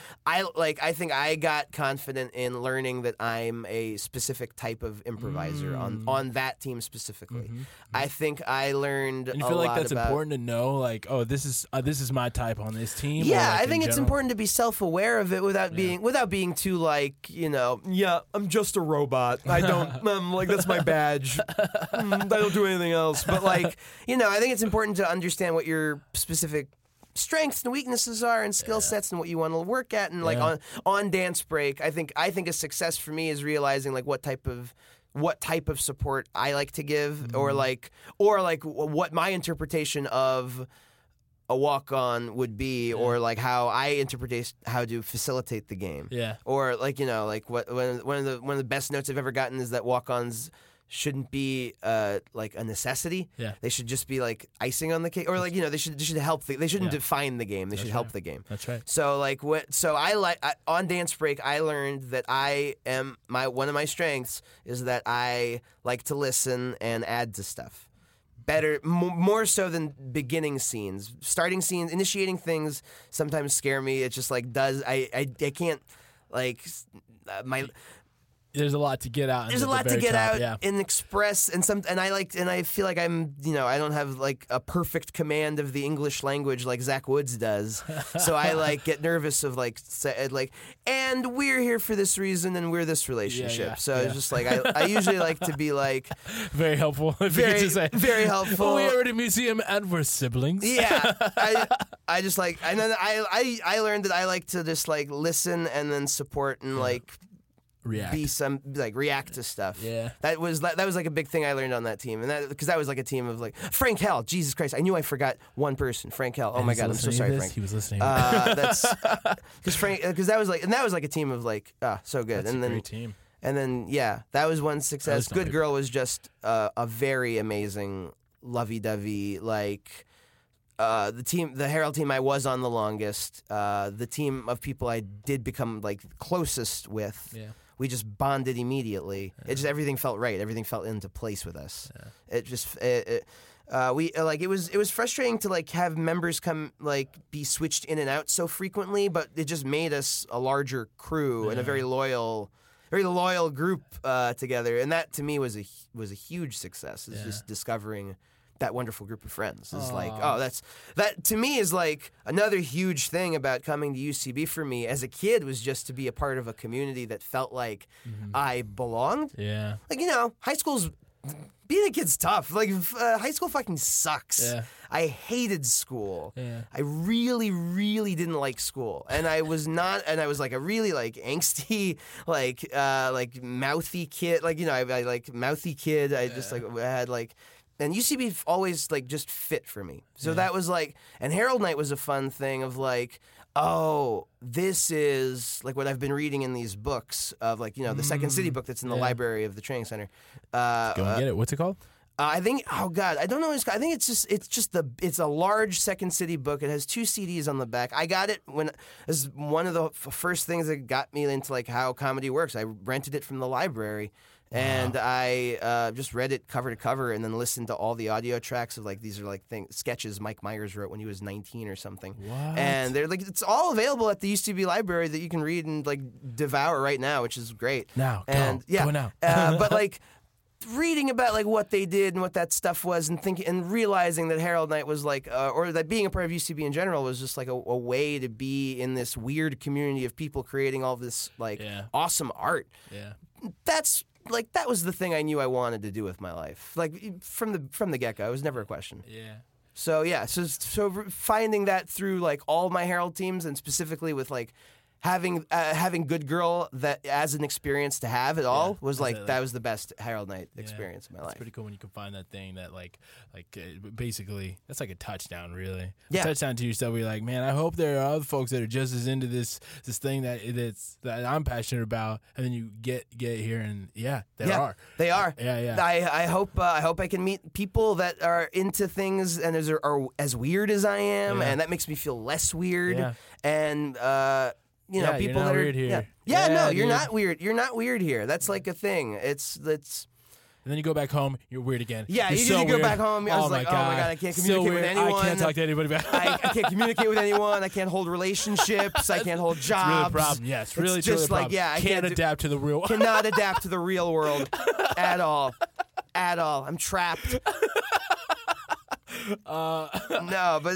Speaker 4: I think I got confident in learning that I'm a specific type of improviser on that team specifically. Mm-hmm. I think I learned.
Speaker 3: And you feel like that's important to know, like, oh, this is my type on this team.
Speaker 4: Yeah, like I think it's important to be self-aware of it without being too like, I'm just a robot. I don't like that's my badge. I don't do anything else. But like. I think it's important to understand what your specific strengths and weaknesses are and skill sets and what you want to work at. And like on Dance Break, I think a success for me is realizing like what type of support I like to give, or what my interpretation of a walk-on would be, or like how I interpret how to facilitate the game. Yeah. Or like one of the best notes I've ever gotten is that walk-ons shouldn't be like a necessity. Yeah. They should just be like icing on the cake, or like they should help. They shouldn't define the game. They should help the game.
Speaker 3: That's right.
Speaker 4: So like on Dance Break, I learned that one of my strengths is that I like to listen and add to stuff. Better, more so than beginning scenes. Starting scenes, initiating things sometimes scare me. It just like I can't like my.
Speaker 3: There's a lot to get out.
Speaker 4: There's a lot to get out and express, and I feel like I'm, I don't have like a perfect command of the English language like Zach Woods does. So I like get nervous of and we're here for this reason, and we're this relationship. So it's just like I usually like to be like
Speaker 3: very helpful. Very
Speaker 4: helpful.
Speaker 3: Oh, we are at a museum and we're siblings.
Speaker 4: Yeah, I just like, and then I learned that I like to just like listen and then support and like. React to stuff. Yeah, that was like a big thing I learned on that team, and because that was like a team of like Frank Hell. Jesus Christ, I knew I forgot one person, Frank Hell. Oh my God, I'm so sorry, Frank.
Speaker 3: He was listening.
Speaker 4: That's because that was like a team of like so good.
Speaker 3: That's a great team.
Speaker 4: And then that was one success. Good Girl was just a very amazing, lovey-dovey like. The Herald team I was on the longest. The team of people I did become like closest with. Yeah. We just bonded immediately. It just everything felt right. Everything felt into place with us. Yeah. It was frustrating to like have members come like be switched in and out so frequently, but it just made us a larger crew and a very loyal. very loyal group together, and that to me was a huge success. It's just discovering that wonderful group of friends. It's like, that to me is like another huge thing about coming to UCB for me as a kid was just to be a part of a community that felt like I belonged.
Speaker 3: Yeah.
Speaker 4: Like, high school's being a kid's tough. Like, high school fucking sucks. Yeah. I hated school. Yeah. I really, really didn't like school. And I was like a really like angsty, like mouthy kid. Like, I like mouthy kid. I just like had like, and UCB always like just fit for me. So that was like, and Herald Night was a fun thing of like, oh, this is like what I've been reading in these books of like, the Second City book that's in the library of the training center.
Speaker 3: Go and get it. What's it called?
Speaker 4: I think, oh God, I don't know. I think it's a large Second City book. It has 2 CDs on the back. I got it as one of the first things that got me into like how comedy works. I rented it from the library. And I just read it cover to cover and then listened to all the audio tracks of like, these are like sketches Mike Myers wrote when he was 19 or something.
Speaker 3: What?
Speaker 4: And they're like, it's all available at the UCB library that you can read and like devour right now, which is great.
Speaker 3: Now,
Speaker 4: go
Speaker 3: now.
Speaker 4: But like reading about like what they did and what that stuff was and thinking and realizing that Herald Night was like, or that being a part of UCB in general was just like a way to be in this weird community of people creating all this like awesome art.
Speaker 3: Yeah.
Speaker 4: That was the thing I knew I wanted to do with my life. Like from the get-go, it was never a question.
Speaker 3: Yeah.
Speaker 4: So finding that through like all my Herald teams and specifically with like having Good Girl that as an experience to have it all was like that was the best Herald Night experience in my life.
Speaker 3: It's pretty cool when you can find that thing that basically that's like a touchdown, really.
Speaker 4: Yeah.
Speaker 3: A touchdown to yourself. Where you're like, man, I hope there are other folks that are just as into this thing that I'm passionate about, and then you get here and there are.
Speaker 4: They are.
Speaker 3: Yeah.
Speaker 4: I hope I can meet people that are into things and are as weird as I am, and that makes me feel less weird.
Speaker 3: Yeah.
Speaker 4: And people
Speaker 3: you're not
Speaker 4: that are
Speaker 3: weird here.
Speaker 4: You're not weird. You're not weird here. That's like a thing. It's
Speaker 3: And then you go back home, you're weird again.
Speaker 4: Yeah,
Speaker 3: you're
Speaker 4: you
Speaker 3: so
Speaker 4: go
Speaker 3: weird.
Speaker 4: back home. I was like, oh my God, I can't communicate with anyone.
Speaker 3: I can't talk to anybody about
Speaker 4: I can't communicate with anyone. I can't hold relationships. I can't hold jobs.
Speaker 3: It's really a problem. Yeah, it's really
Speaker 4: just
Speaker 3: a problem.
Speaker 4: I
Speaker 3: can't adapt to the real world.
Speaker 4: Cannot adapt to the real world at all. I'm trapped. No, but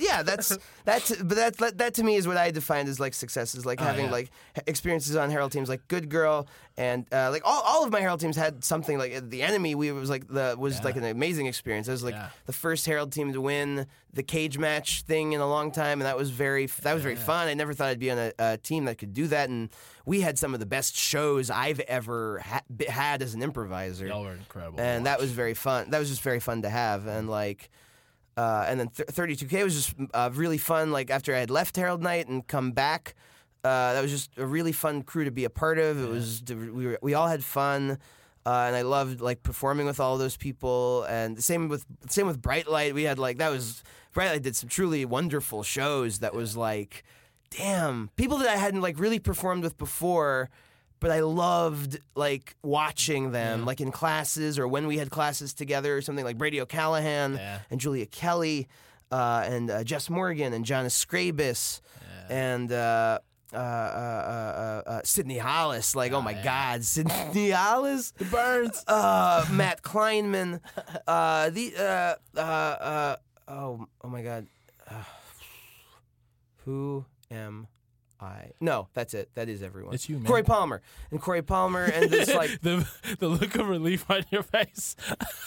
Speaker 4: that to me is what I defined as like success is like having like experiences on Herald teams like Good Girl and like all of my Herald teams had something like The Enemy. Was like an amazing experience. It was like the first Herald team to win the cage match thing in a long time, and that was very fun. I never thought I'd be on a team that could do that, and we had some of the best shows I've ever had as an improviser.
Speaker 3: Y'all were incredible,
Speaker 4: and that was very fun. That was just very fun to have, and like. And then 32K was just really fun. Like after I had left Herald Night and come back, that was just a really fun crew to be a part of. It was we all had fun, and I loved like performing with all those people. And same with Bright Light. We had like Bright Light did some truly wonderful shows. That was like, damn, people that I hadn't like really performed with before. But I loved like watching them, like in classes or when we had classes together or something like Brady O'Callahan and Julia Kelly and Jess Morgan and John Escrabis and Sydney Hollis. Like, oh my God, Sydney Hollis,
Speaker 3: the Burns,
Speaker 4: Matt Kleinman, oh my God, who am No, that's it. That is everyone.
Speaker 3: It's you, man.
Speaker 4: Corey Palmer. And this like
Speaker 3: the look of relief on your face.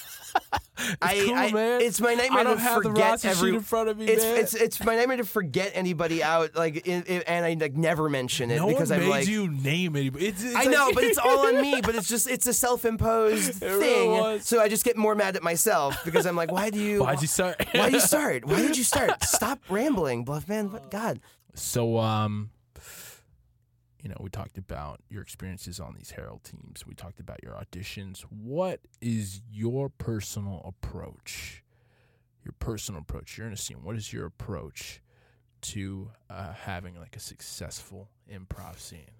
Speaker 4: Man. It's my nightmare to forget
Speaker 3: in front of me,
Speaker 4: it's my nightmare to forget anybody out, like, and I like never mention it because I'm like,
Speaker 3: you name anybody.
Speaker 4: I know, but it's all on me. But it's a self-imposed thing.
Speaker 3: Really
Speaker 4: so I just get more mad at myself because I'm like, why'd you start? Why did you start? Stop rambling, Bluff Man. What God?
Speaker 3: So we talked about your experiences on these Herald teams. We talked about your auditions. What is your personal approach? You're in a scene. What is your approach to having like a successful improv scene?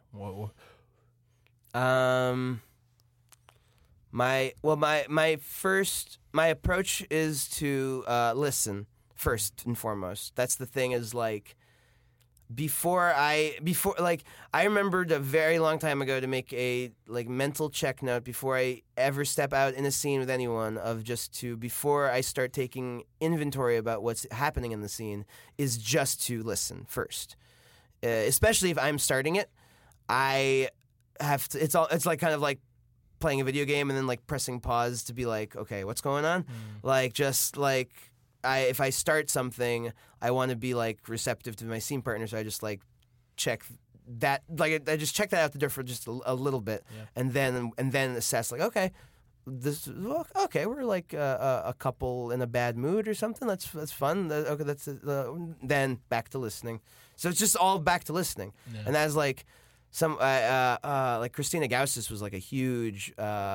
Speaker 4: My approach is to listen first and foremost. That's the thing. Is like, before I remembered a very long time ago to make a mental check note before I ever step out in a scene with anyone before I start taking inventory about what's happening in the scene is just to listen first. Especially if I'm starting it, I have to. It's like kind of like playing a video game and then like pressing pause to be like, okay, what's going on? If I start something, I want to be like receptive to my scene partner, so I just like check that, I just check that out the door for just a little bit, and then assess like, okay, we're like a couple in a bad mood or something. That's fun. Then back to listening. So it's just all back to listening, and that's like some like Christina Gaussis was like a huge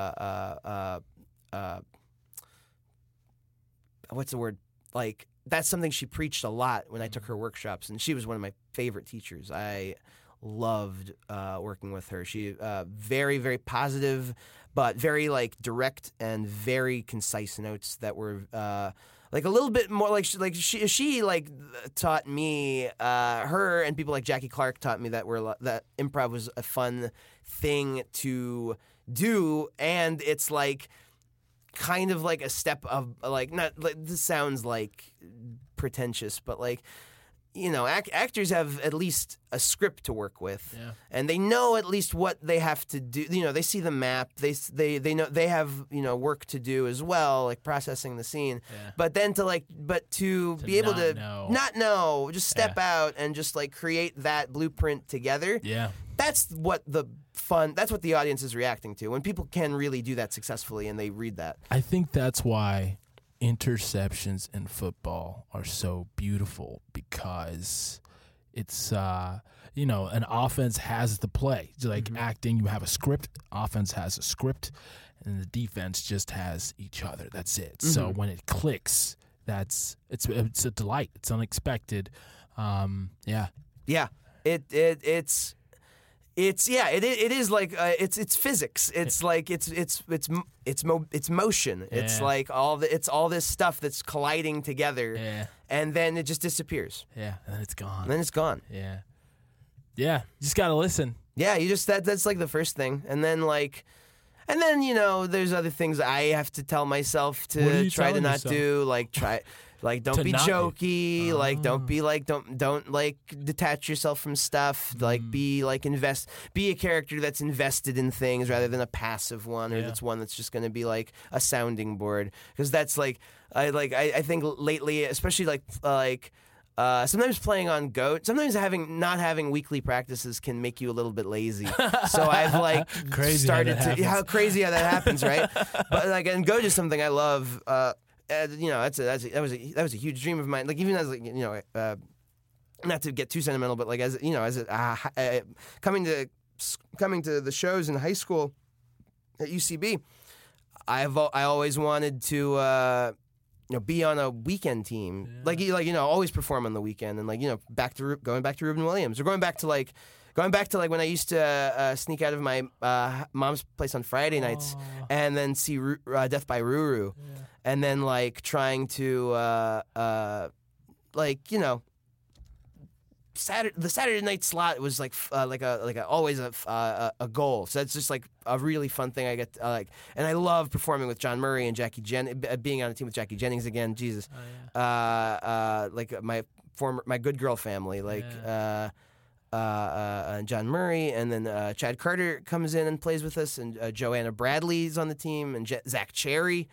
Speaker 4: what's the word? Like, that's something she preached a lot when I took her workshops, and she was one of my favorite teachers. I loved working with her. She very, very positive, but very like direct and very concise notes that were like a little bit more she taught me, her and people like Jackie Clark taught me that improv was a fun thing to do, and it's like kind of like a step of like, not like, this sounds like pretentious, but like, you know, actors have at least a script to work with, and they know at least what they have to do. You know, they see the map. They know they have, you know, work to do as well, like processing the scene. But then to be able to not know, just step out and just like create that blueprint together. That's what that's what the audience is reacting to when people can really do that successfully and they read that.
Speaker 3: I think that's why interceptions in football are so beautiful, because it's you know, an offense has the play. It's like acting, you have a script, offense has a script, and the defense just has each other. That's it. So when it clicks, it's a delight. It's unexpected.
Speaker 4: It is like it's physics. It's like it's motion. It's like all this stuff that's colliding together, and then it just disappears.
Speaker 3: And then it's gone.
Speaker 4: You
Speaker 3: just gotta listen.
Speaker 4: You just that's like the first thing, and then you know, there's other things I have to tell myself to try to not do, like don't be jokey, like don't be like don't like detach yourself from stuff, like be a character that's invested in things rather than a passive one, or that's one that's just going to be like a sounding board, because that's like I think lately, especially like sometimes playing on GOAT, sometimes not having weekly practices can make you a little bit lazy. So I've like started how crazy how that happens, right? But like, and GOAT is something I love. You know, that was a huge dream of mine. Like, even as like, you know, not to get too sentimental, but like, as you know, coming to the shows in high school at UCB, I always wanted to you know, be on a weekend team, like you know, always perform on the weekend, and like, you know, going back to Reuben Williams, or going back to like when I used to sneak out of my mom's place on Friday nights and then see Death by Ruru, and then like trying to like, you know, the Saturday night slot was like always a goal. So that's just like a really fun thing I get like, and I love performing with John Murray and Jackie being on a team with Jackie Jennings again. Jesus, like my Good Girl family, like. John Murray, and then Chad Carter comes in and plays with us, and Joanna Bradley's on the team, and Zach Cherry,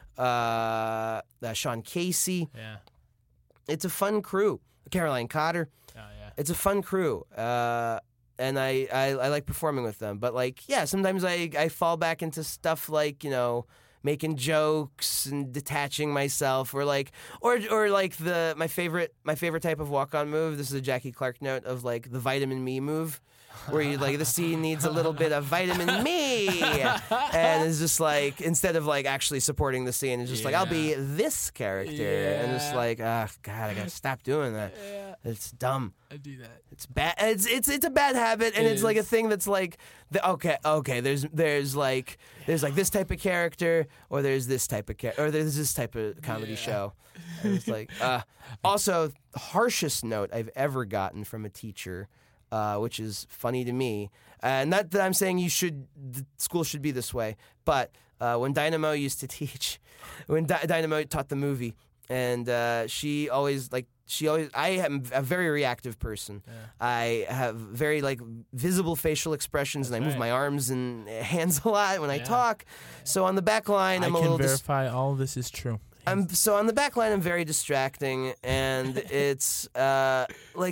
Speaker 4: Sean Casey. It's a fun crew. Caroline Cotter. It's a fun crew, and I like performing with them. But like, sometimes I fall back into stuff like, you know, making jokes and detaching myself, or like my favorite type of walk-on move. This is a Jackie Clark note of like the vitamin me move, where you like, the scene needs a little bit of vitamin me, and it's just like, instead of like actually supporting the scene, it's just like, I'll be this character, and just like, oh God, I gotta stop doing that. It's dumb.
Speaker 3: I do that.
Speaker 4: It's bad. It's a bad habit, and it's like a thing that's like, okay. There's like this type of character, or there's this type of or there's this type of comedy show. And it's like, also, the harshest note I've ever gotten from a teacher, which is funny to me. Not that I'm saying the school should be this way, but when Dynamo used to teach, when Dynamo taught the movie, and she always, I am a very reactive person. Yeah. I have very visible facial expressions, and I move my arms and hands a lot when I talk. So on the back line, I can
Speaker 3: verify all of this is true.
Speaker 4: So on the back line, I'm very distracting, and it's I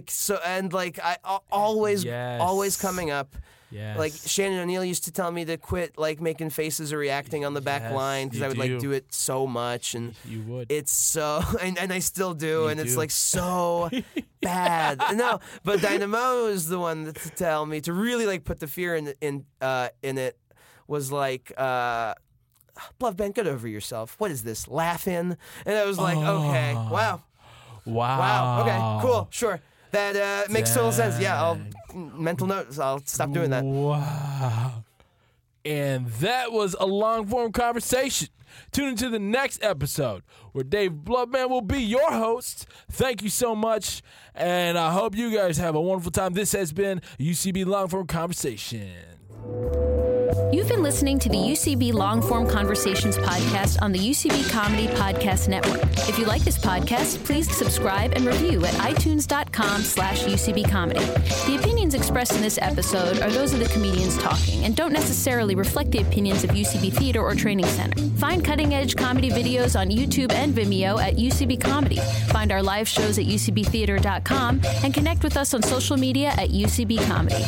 Speaker 4: always coming up. Yes. Like Shannon O'Neill used to tell me to quit making faces or reacting on the back line because I would do it so much, and
Speaker 3: you would.
Speaker 4: It's so and I still do, and it's so bad. No, but Dynamo is the one to tell me to really put the fear in it. Was Bluff Ben, get over yourself. What is this? Laughing? And I was like, okay, wow, okay, cool, sure. That makes total sense. Yeah, I'll mental notes. I'll stop doing that.
Speaker 3: Wow. And that was a long-form conversation. Tune into the next episode where Dave Bloodman will be your host. Thank you so much, and I hope you guys have a wonderful time. This has been UCB Long-Form Conversation.
Speaker 1: You've been listening to the UCB Long-Form Conversations podcast on the UCB Comedy Podcast Network. If you like this podcast, please subscribe and review at itunes.com/UCB Comedy. The opinions expressed in this episode are those of the comedians talking and don't necessarily reflect the opinions of UCB Theater or Training Center. Find cutting-edge comedy videos on YouTube and Vimeo at UCB Comedy. Find our live shows at UCBtheater.com and connect with us on social media at UCB Comedy.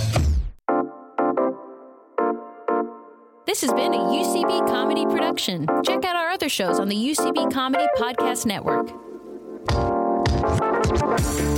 Speaker 1: This has been a UCB Comedy production. Check out our other shows on the UCB Comedy Podcast Network.